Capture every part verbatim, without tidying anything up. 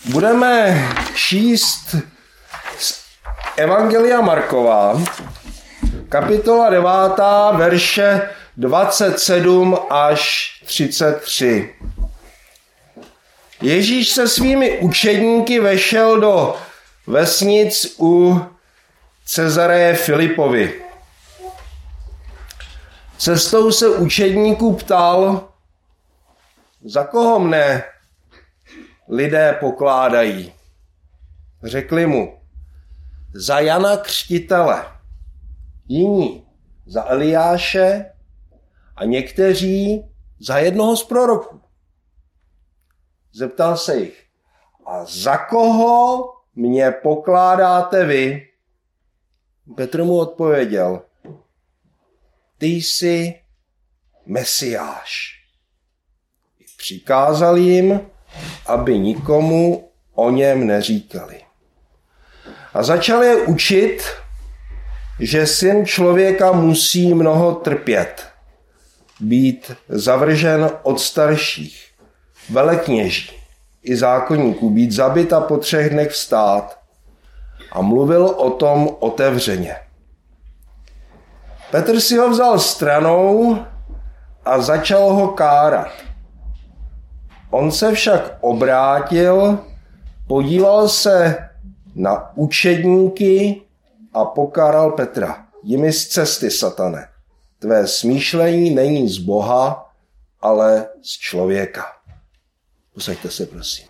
Budeme číst Evangelia Markova, kapitola devátá, verše dvacet sedm až třicet tři. Ježíš se svými učedníky vešel do vesnic u Cezareje Filipovy. Cestou se učedníků ptal, za koho mne lidé pokládají. Řekli mu, za Jana Křtitele, jiní za Eliáše a někteří za jednoho z proroků. Zeptal se jich, a za koho mě pokládáte vy? Petr mu odpověděl, ty jsi Mesiáš. Přikázal jim, aby nikomu o něm neříkali. A začal je učit, že syn člověka musí mnoho trpět, být zavržen od starších, velekněží i zákonníků, být zabit a po třech dnech vstát. A mluvil o tom otevřeně. Petr si ho vzal stranou a začal ho kárat. On se však obrátil, podíval se na učedníky a pokáral Petra. Jimi z cesty, satane. Tvé smýšlení není z Boha, ale z člověka. Posaďte se, prosím.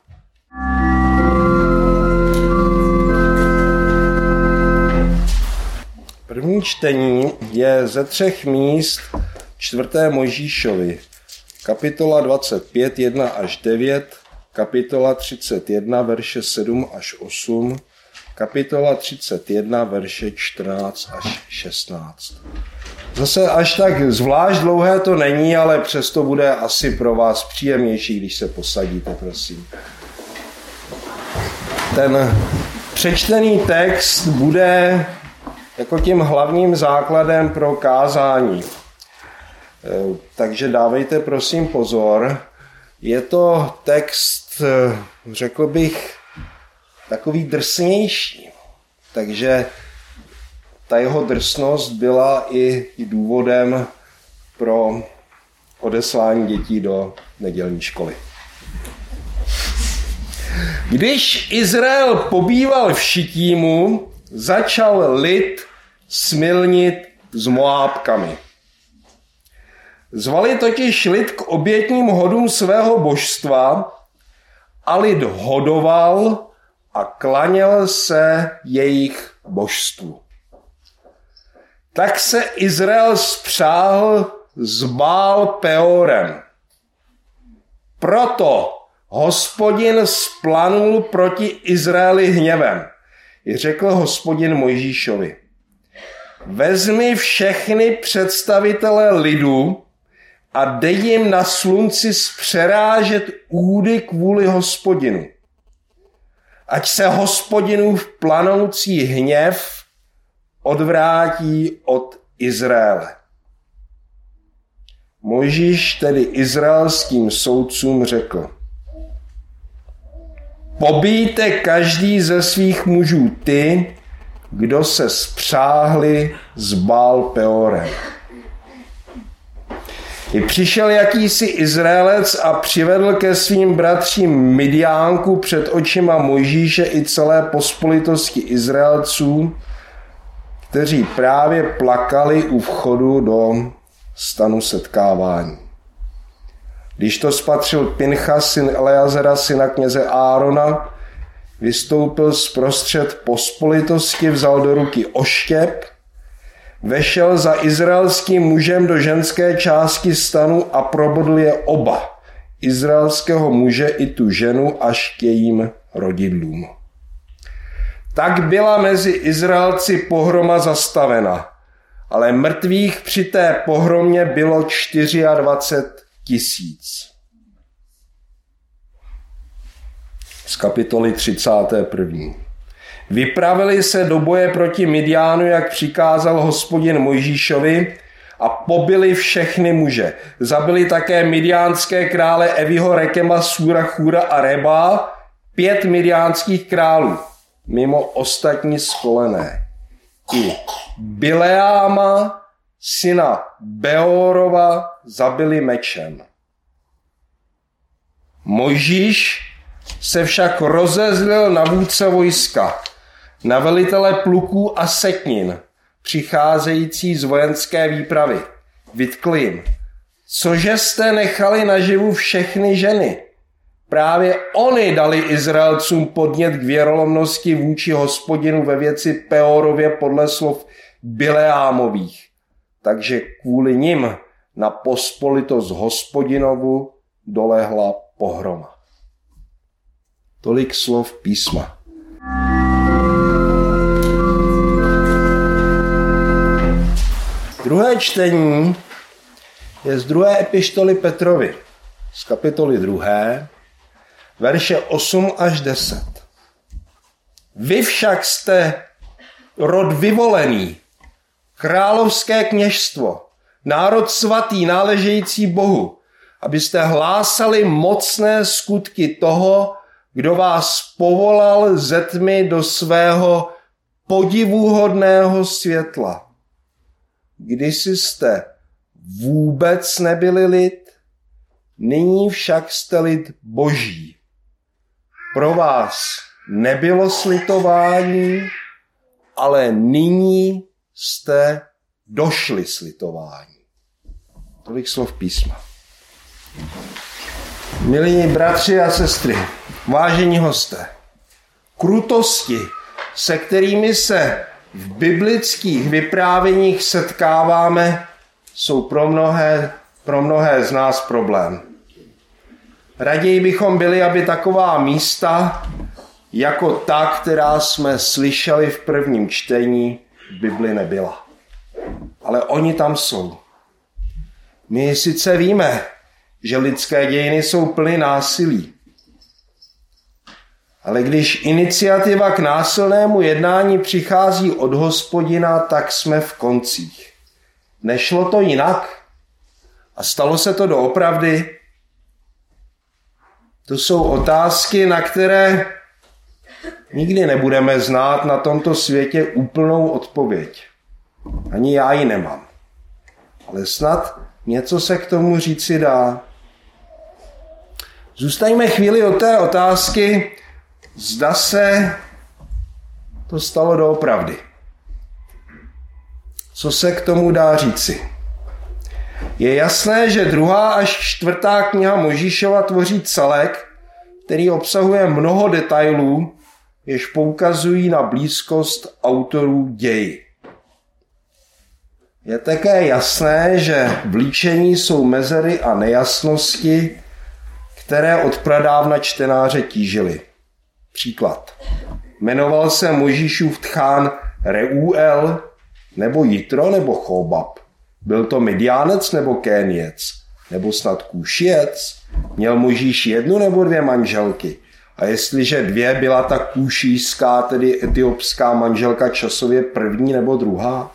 První čtení je ze třech míst čtvrté Mojžíšovi. Kapitola dvacet pět, jedna až devět, kapitola třicet jedna, verše sedm až osm, kapitola třicet jedna, verše čtrnáct až šestnáct. Zase až tak zvlášť dlouhé to není, ale přesto bude asi pro vás příjemnější, když se posadíte, prosím. Ten přečtený text bude jako tím hlavním základem pro kázání. Takže dávejte prosím pozor. Je to text, řekl bych, takový drsnější. Takže ta jeho drsnost byla i důvodem pro odeslání dětí do nedělní školy. Když Izrael pobýval v Šitímu, začal lid smilnit s Moábkami. Zvali totiž lid k obětním hodům svého božstva a lid hodoval a klaněl se jejich božstvu. Tak se Izrael spřáhl s Bál Peorem. Proto Hospodin splanul proti Izraeli hněvem. I řekl Hospodin Mojžíšovi, vezmi všechny představitele lidu a dej jim na slunci zpřerážet údy kvůli Hospodinu. Ať se Hospodinův planoucí hněv odvrátí od Izraele. Mojžíš tedy izraelským soudcům řekl, pobijte každý ze svých mužů ty, kdo se spřáhli s Bál Peorem. I přišel jakýsi Izraelec a přivedl ke svým bratřím Midiánku před očima Mojžíše i celé pospolitosti Izraelců, kteří právě plakali u vchodu do stanu setkávání. Když to spatřil Pinchas, syn Eleazara, syna kněze Árona, vystoupil zprostřed pospolitosti, vzal do ruky oštěp, vešel za izraelským mužem do ženské části stanu a probodl je oba, izraelského muže i tu ženu, až k jejím rodidlům. Tak byla mezi Izraelci pohroma zastavena, ale mrtvých při té pohromě bylo dvacet čtyři tisíc. Z kapitoly třicáté první. Vypravili se do boje proti Midiánu, jak přikázal Hospodin Mojžíšovi, a pobili všechny muže. Zabili také midiánské krále Eviho, Rekema, Súra, Chúra a Reba, pět midiánských králů, mimo ostatní skolené. I Bileáma, syna Beorova, zabili mečem. Mojžíš se však rozezlil na vůdce vojska, na velitele pluků a setnin, přicházející z vojenské výpravy. Vytkl jim: cože jste nechali naživu všechny ženy? Právě oni dali Izraelcům podnět k věrolomnosti vůči Hospodinu ve věci Peorově podle slov Bileámových. Takže kvůli nim na pospolitost Hospodinovu dolehla pohroma. Tolik slov písma. Druhé čtení je z druhé epištoly Petrovi, z kapitoly druhé, verše osm až deset. Vy však jste rod vyvolený, královské kněžstvo, národ svatý náležející Bohu, abyste hlásali mocné skutky toho, kdo vás povolal ze tmy do svého podivuhodného světla. Kdysi jste vůbec nebyli lid, nyní však jste lid Boží. Pro vás nebylo slitování, ale nyní jste došli slitování. Tolik slov písma. Milí bratři a sestry, vážení hosté, krutosti, se kterými se v biblických vyprávěních setkáváme, jsou pro mnohé, pro mnohé z nás problém. Raději bychom byli, aby taková místa, jako ta, která jsme slyšeli v prvním čtení, v Bibli nebyla. Ale oni tam jsou. My sice víme, že lidské dějiny jsou plny násilí. Ale když iniciativa k násilnému jednání přichází od Hospodina, tak jsme v koncích. Nešlo to jinak? A stalo se to doopravdy? To jsou otázky, na které nikdy nebudeme znát na tomto světě úplnou odpověď. Ani já ji nemám. Ale snad něco se k tomu říci dá. Zůstaňme chvíli od té otázky, zda se to stalo doopravdy. Co se k tomu dá říci? Je jasné, že druhá až čtvrtá kniha Mojžíšova tvoří celek, který obsahuje mnoho detailů, jež poukazují na blízkost autorů ději. Je také jasné, že v líčení jsou mezery a nejasnosti, které od pradávna čtenáře tížily. Příklad. Jmenoval se Mojžíšův tchán Reuel, nebo Jitro, nebo Chobab. Byl to Midiánec nebo Kéniec, nebo snad Kůšiec? Měl Mojžíš jednu nebo dvě manželky? A jestliže dvě, byla ta kůšijská, tedy etiopská manželka časově první nebo druhá?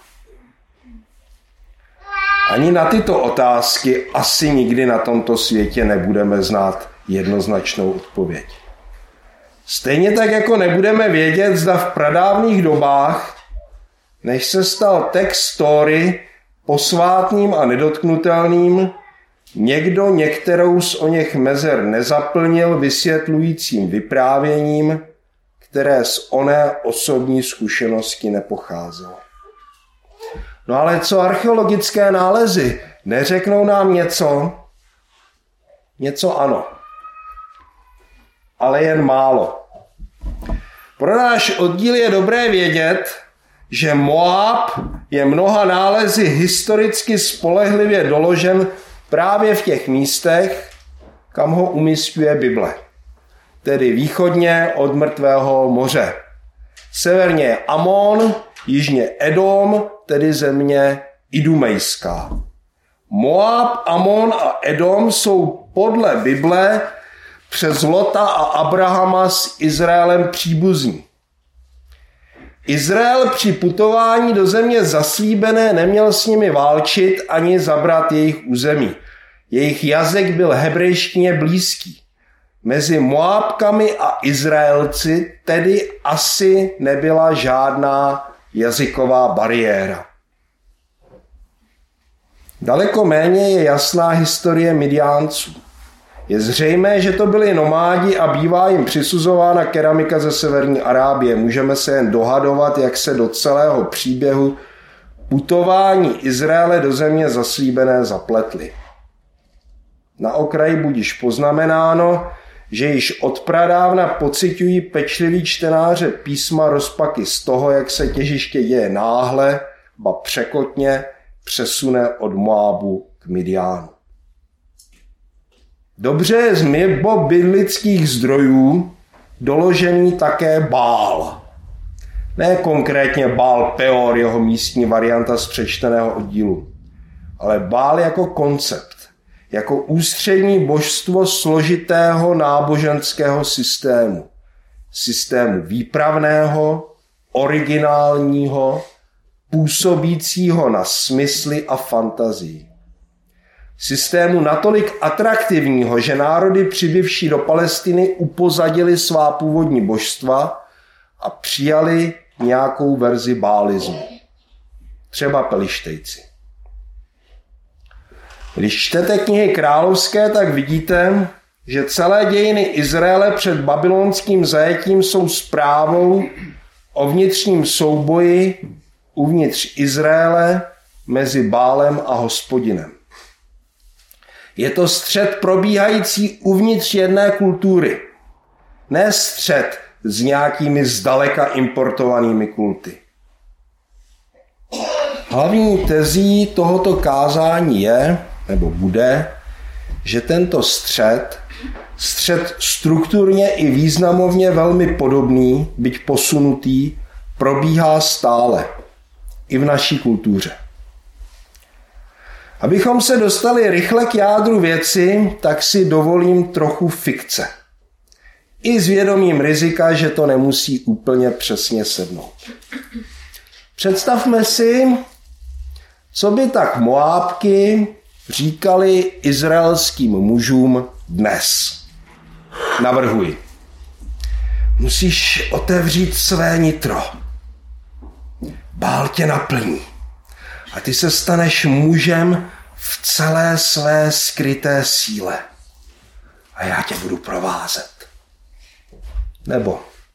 Ani na tyto otázky asi nikdy na tomto světě nebudeme znát jednoznačnou odpověď. Stejně tak, jako nebudeme vědět, zda v pradávných dobách, než se stal text Tóry posvátným a nedotknutelným, někdo některou z oněch mezer nezaplnil vysvětlujícím vyprávěním, které z oné osobní zkušenosti nepocházelo. No ale co archeologické nálezy? Neřeknou nám něco? Něco ano. Ale jen málo. Pro náš oddíl je dobré vědět, že Moab je mnoha nálezy historicky spolehlivě doložen právě v těch místech, kam ho umísťuje Bible. Tedy východně od Mrtvého moře. Severně je Amon, jižně Edom, tedy země idumejská. Moab, Amon a Edom jsou podle Bible přes Lota a Abrahama s Izraelem příbuzní. Izrael při putování do země zaslíbené neměl s nimi válčit ani zabrat jejich území. Jejich jazyk byl hebrejštině blízký. Mezi Moábkami a Izraelci tedy asi nebyla žádná jazyková bariéra. Daleko méně je jasná historie Midiánců. Je zřejmé, že to byli nomádi a bývá jim přisuzována keramika ze severní Arábie. Můžeme se jen dohadovat, jak se do celého příběhu putování Izraele do země zaslíbené zapletli. Na okraji budiž poznamenáno, že již od pradávna pociťují pečliví čtenáře písma rozpaky z toho, jak se těžiště děje náhle, ba překotně přesune od Moábu k Midiánu. Dobře je z biblických zdrojů doložený také Bál. Ne konkrétně Bál Peor, jeho místní varianta z přečteného oddílu, ale Bál jako koncept, jako ústřední božstvo složitého náboženského systému. Systému výpravného, originálního, působícího na smysly a fantazii. Systému natolik atraktivního, že národy přibywší do Palestiny upozadili svá původní božstva a přijali nějakou verzi bálismu. Třeba Pelištejci. Když čtete knihy královské, tak vidíte, že celé dějiny Izraele před babylonským zajetím jsou zprávou o vnitřním souboji uvnitř Izraele mezi Bálem a Hospodinem. Je to střet probíhající uvnitř jedné kultury, ne střet s nějakými zdaleka importovanými kulty. Hlavní tezí tohoto kázání je, nebo bude, že tento střet, střet strukturně i významovně velmi podobný, byť posunutý, probíhá stále i v naší kultuře. Abychom se dostali rychle k jádru věci, tak si dovolím trochu fikce. I s vědomím rizika, že to nemusí úplně přesně sednout. Představme si, co by tak Moábky říkali izraelským mužům dnes. Navrhuji. Musíš otevřít své nitro. Bál tě naplní. A ty se staneš mužem v celé své skryté síle. A já tě budu provázet. Nebo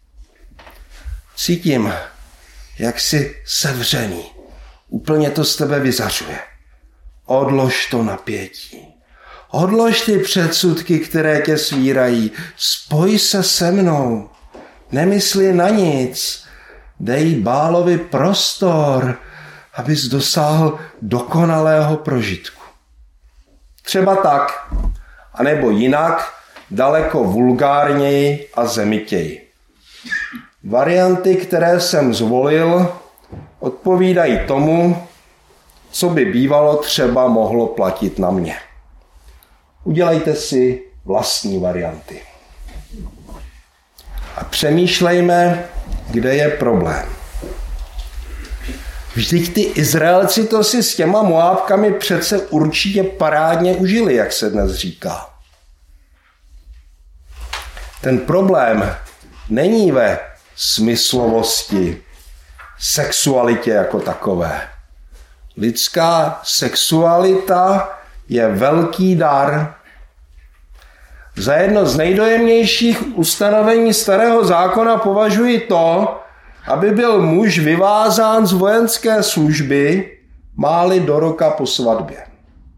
cítím, jak jsi sevřený. Úplně to z tebe vyzařuje. Odlož to napětí. Odlož ty předsudky, které tě svírají. Spoj se se mnou. Nemysli na nic. Dej Bálovi prostor, abys dosáhl dokonalého prožitku. Třeba tak, anebo jinak, daleko vulgárněji a zemitěji. Varianty, které jsem zvolil, odpovídají tomu, co by bývalo třeba mohlo platit na mě. Udělejte si vlastní varianty. A přemýšlejme, kde je problém. Vždyť ty Izraelci to si s těma Moábkami přece určitě parádně užili, jak se dnes říká. Ten problém není ve smyslovosti, sexualitě jako takové. Lidská sexualita je velký dar. Za jedno z nejdojemnějších ustanovení Starého zákona považuji to, aby byl muž vyvázán z vojenské služby, má-li do roka po svatbě.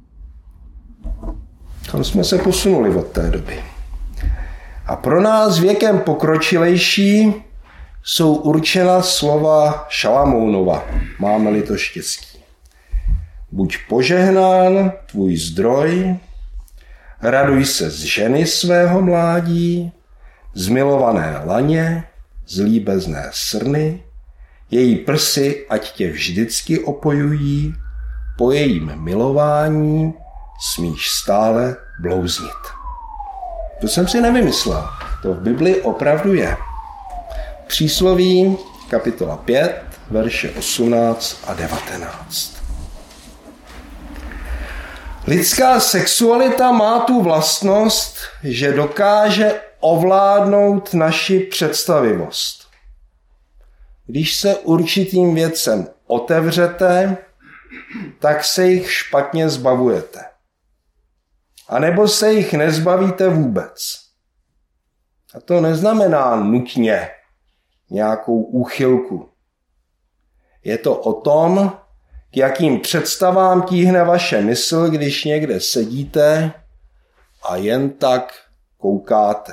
Tam jsme se posunuli od té doby. A pro nás věkem pokročilejší jsou určena slova Šalamounova, máme-li to štěstí. Buď požehnán tvůj zdroj, raduj se z ženy svého mládí, z milované laně, z líbezné srny, její prsy ať tě vždycky opojují, po jejím milování smíš stále blouznit. To jsem si nevymyslel, to v Bibli opravdu je. Přísloví, kapitola pět, verše osmnáct a devatenáct. Lidská sexualita má tu vlastnost, že dokáže ovládnout naši představivost. Když se určitým věcem otevřete, tak se jich špatně zbavujete. A nebo se jich nezbavíte vůbec. A to neznamená nutně nějakou úchylku. Je to o tom, k jakým představám tíhne vaše mysl, když někde sedíte a jen tak koukáte.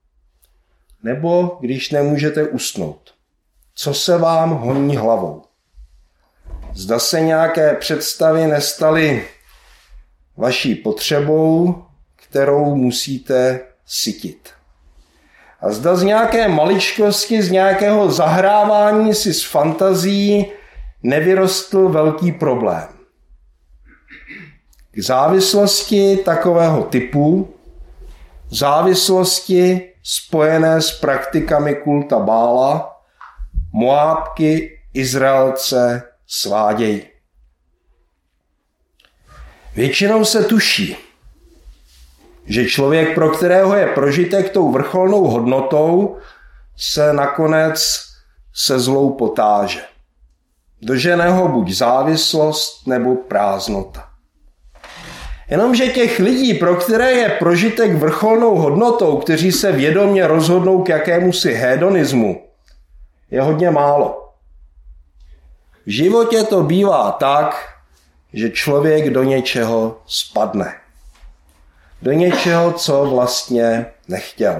Nebo když nemůžete usnout. Co se vám honí hlavou? Zda se nějaké představy nestaly vaší potřebou, kterou musíte sytit. A zda z nějaké maličkosti, z nějakého zahrávání si s fantazií nevyrostl velký problém. K závislosti takového typu, závislosti spojené s praktikami kulta Bála, Moábky Izraelce svádějí. Většinou se tuší, že člověk, pro kterého je prožitek tou vrcholnou hodnotou, se nakonec se zlou potáže. Dožene ho buď závislost nebo prázdnota. Jenomže těch lidí, pro které je prožitek vrcholnou hodnotou, kteří se vědomě rozhodnou k jakémusi hedonismu, je hodně málo. V životě to bývá tak, že člověk do něčeho spadne. Do něčeho, co vlastně nechtěl.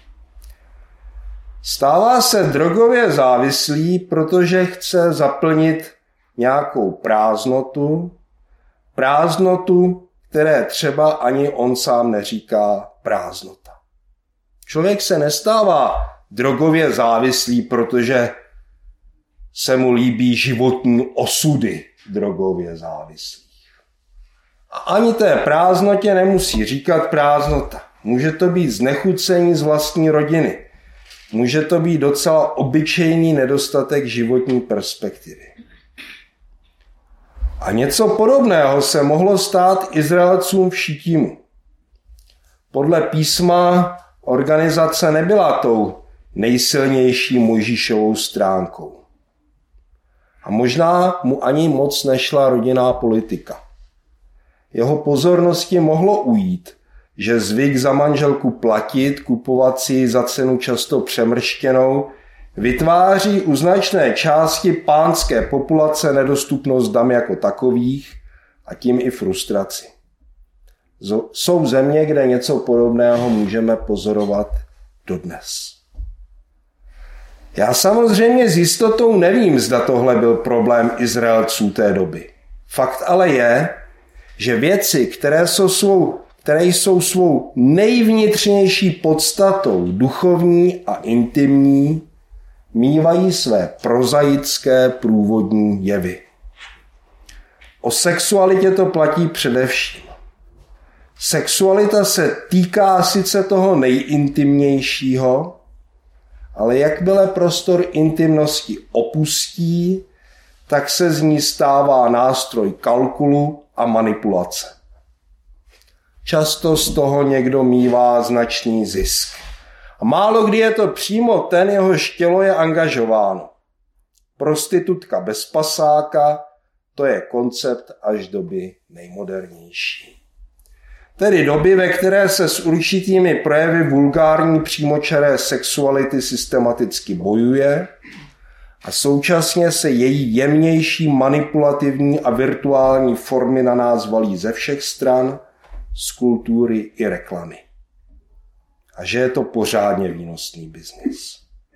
Stává se drogově závislý, protože chce zaplnit nějakou prázdnotu, prázdnotu, které třeba ani on sám neříká prázdnota. Člověk se nestává drogově závislý, protože se mu líbí životní osudy drogově závislých. A ani té prázdnotě nemusí říkat prázdnota. Může to být znechucení z vlastní rodiny. Může to být docela obyčejný nedostatek životní perspektivy. A něco podobného se mohlo stát Izraelcům v Šittimu. Podle písma organizace nebyla tou nejsilnější Mojžíšovou stránkou. A možná mu ani moc nešla rodinná politika. Jeho pozornosti mohlo ujít, že zvyk za manželku platit, kupovat si ji za cenu často přemrštěnou, vytváří u značné části pánské populace nedostupnost dam jako takových a tím i frustraci. Jsou země, kde něco podobného můžeme pozorovat dodnes. Já samozřejmě s jistotou nevím, zda tohle byl problém Izraelců té doby. Fakt ale je, že věci, které jsou svou, které jsou svou nejvnitřnější podstatou duchovní a intimní, mívají své prozaické průvodní jevy. O sexualitě to platí především. Sexualita se týká sice toho nejintimnějšího, ale jakmile prostor intimnosti opustí, tak se z ní stává nástroj kalkulu a manipulace. Často z toho někdo mívá značný zisk. A málo kdy je to přímo ten, jehož tělo je angažováno. Prostitutka bez pasáka, to je koncept až doby nejmodernější. Tedy doby, ve které se s určitými projevy vulgární přímočaré sexuality systematicky bojuje a současně se její jemnější manipulativní a virtuální formy na nás valí ze všech stran, z kultury i reklamy. A že je to pořádně výnosný biznis.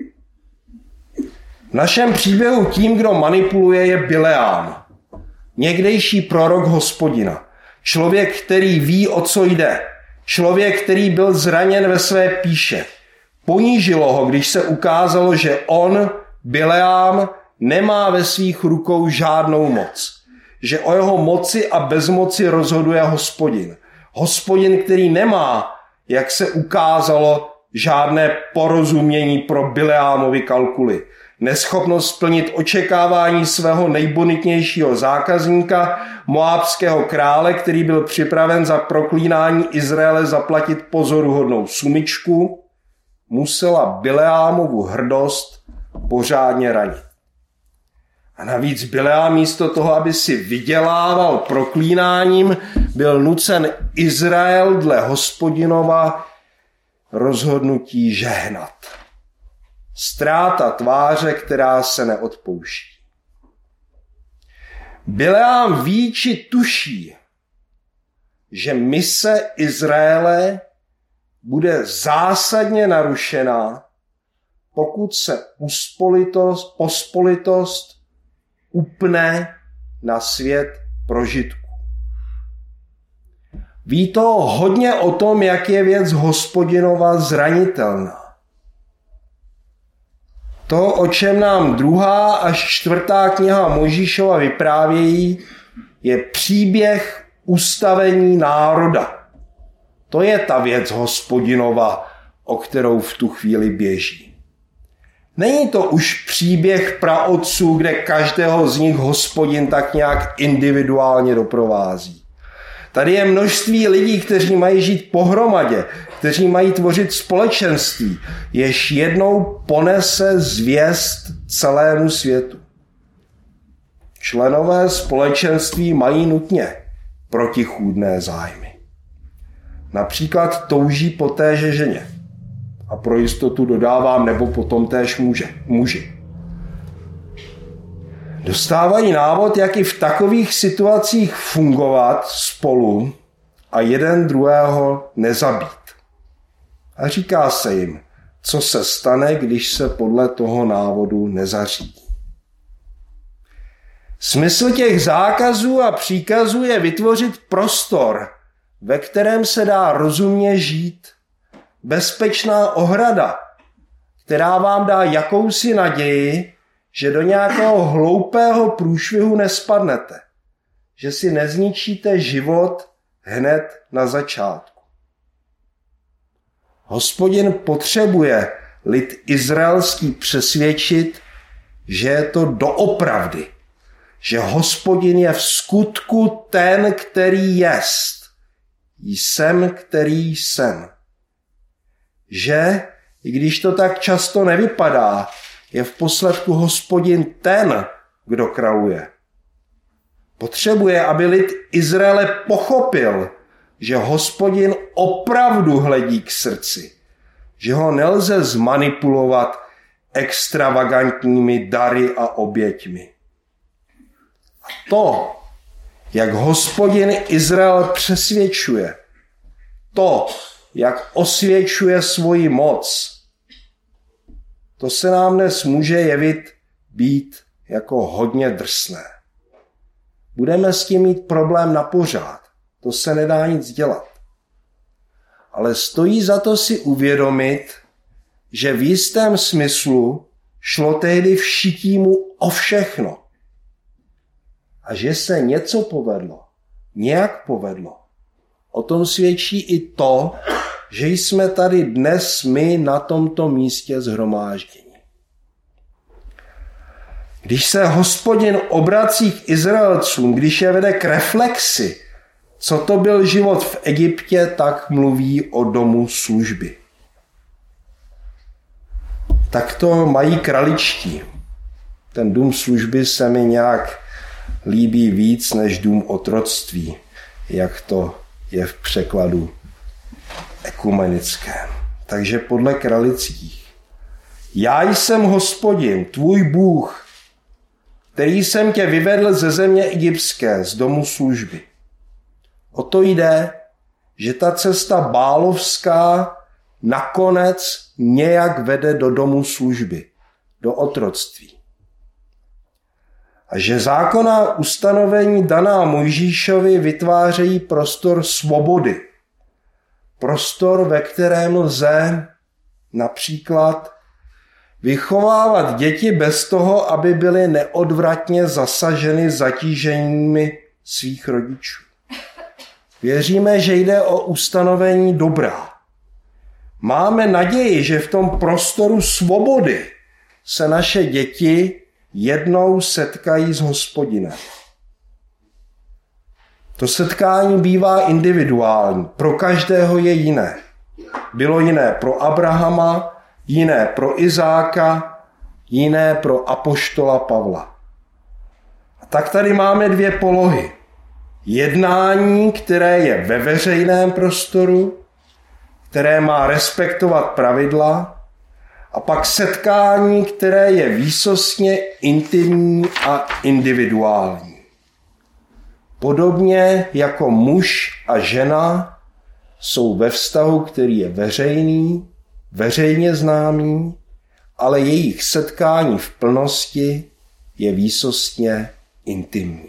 V našem příběhu tím, kdo manipuluje, je Bileám, někdejší prorok Hospodina. Člověk, který ví, o co jde. Člověk, který byl zraněn ve své píše. Ponížilo ho, když se ukázalo, že on, Bileám, nemá ve svých rukou žádnou moc. Že o jeho moci a bezmoci rozhoduje Hospodin. Hospodin, který nemá, jak se ukázalo, žádné porozumění pro Bileámovy kalkuly, neschopnost splnit očekávání svého nejbonitnějšího zákazníka, moábského krále, který byl připraven za proklínání Izraele zaplatit pozoruhodnou sumičku, musela Bileámovu hrdost pořádně ranit. A navíc Bileám místo toho, aby si vydělával proklínáním, byl nucen Izrael dle Hospodinova rozhodnutí žehnat. Ztráta tváře, která se neodpouští. Bileám ví či tuší, že mise Izraele bude zásadně narušená, pokud se uspolitost, pospolitost upne na svět prožitku. Ví to hodně o tom, jak je věc Hospodinova zranitelná. To, o čem nám druhá až čtvrtá kniha Mojžíšova vyprávějí, je příběh ustavení národa. To je ta věc Hospodinova, o kterou v tu chvíli běží. Není to už příběh praotců, kde každého z nich Hospodin tak nějak individuálně doprovází. Tady je množství lidí, kteří mají žít pohromadě, kteří mají tvořit společenství, jež jednou ponese zvěst celému světu. Členové společenství mají nutně protichůdné zájmy. Například touží po téže ženě. A pro jistotu dodávám, nebo potom též muže, muži. Dostávají návod, jak i v takových situacích fungovat spolu a jeden druhého nezabít. A říká se jim, co se stane, když se podle toho návodu nezařídí. Smysl těch zákazů a příkazů je vytvořit prostor, ve kterém se dá rozumně žít. Bezpečná ohrada, která vám dá jakousi naději, že do nějakého hloupého průšvihu nespadnete, že si nezničíte život hned na začátku. Hospodin potřebuje lid izraelský přesvědčit, že je to doopravdy, že Hospodin je v skutku ten, který jest. Jsem, který jsem. Že, i když to tak často nevypadá, je v posledku Hospodin ten, kdo králuje. Potřebuje, aby lid Izraele pochopil, že Hospodin opravdu hledí k srdci, že ho nelze zmanipulovat extravagantními dary a oběťmi. A to, jak Hospodin Izrael přesvědčuje, to, jak osvědčuje svoji moc, to se nám dnes může jevit být jako hodně drsné. Budeme s tím mít problém na pořád. To se nedá nic dělat. Ale stojí za to si uvědomit, že v jistém smyslu šlo tehdy všitímu o všechno. A že se něco povedlo, nějak povedlo. O tom svědčí i to, že jsme tady dnes my na tomto místě shromážděni. Když se Hospodin obrací k Izraelcům, když je vede k reflexi, co to byl život v Egyptě, tak mluví o domu služby. Tak to mají kraličtí. Ten dům služby se mi nějak líbí víc než dům otroctví, jak to je v překladu ekumenickém. Takže podle kralických. Já jsem Hospodin, tvůj Bůh, který jsem tě vyvedl ze země egyptské, z domu služby. O to jde, že ta cesta bálovská nakonec nějak vede do domu služby, do otroctví. A že zákonná ustanovení daná Mojžíšovi vytvářejí prostor svobody. Prostor, ve kterém lze například vychovávat děti bez toho, aby byly neodvratně zasaženy zatíženími svých rodičů. Věříme, že jde o ustanovení dobrá. máme naději, že v tom prostoru svobody se naše děti jednou setkají s Hospodinem. To setkání bývá individuální, pro každého je jiné. Bylo jiné pro Abrahama, jiné pro Izáka, jiné pro apoštola Pavla. A tak tady máme dvě polohy. Jednání, které je ve veřejném prostoru, které má respektovat pravidla, a pak setkání, které je výsostně intimní a individuální. Podobně jako muž a žena jsou ve vztahu, který je veřejný, veřejně známý, ale jejich setkání v plnosti je výsostně intimní.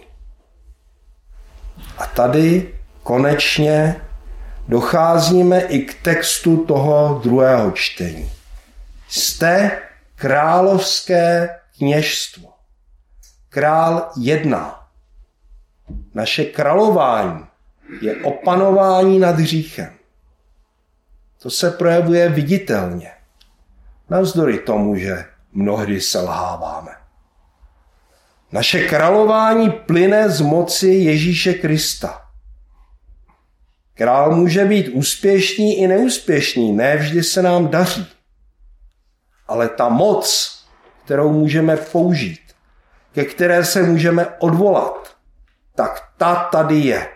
A tady konečně docházíme i k textu toho druhého čtení. Jste královské kněžstvo. Král jedná. Naše králování je opanování nad hříchem. To se projevuje viditelně. Navzdory tomu, že mnohdy selháváme. Naše králování plyne z moci Ježíše Krista. Král může být úspěšný i neúspěšný, ne vždy se nám daří. Ale ta moc, kterou můžeme použít, ke které se můžeme odvolat, tak ta tady je.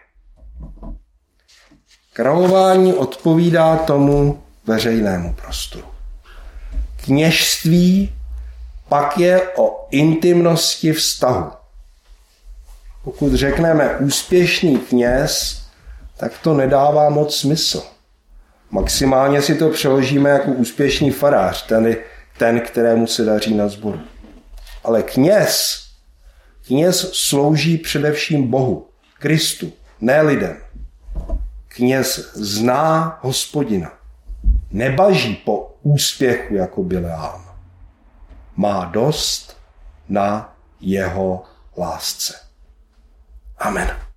Králování odpovídá tomu veřejnému prostoru. Kněžství pak je o intimnosti vztahu. Pokud řekneme úspěšný kněz, tak to nedává moc smysl. Maximálně si to přeložíme jako úspěšný farář, ten, ten kterému se daří na sboru. Ale kněz, kněz slouží především Bohu, Kristu, ne lidem. Kněz zná Hospodina. Nebaží po úspěchu jako Bileám. Má dost na jeho lásce. Amen.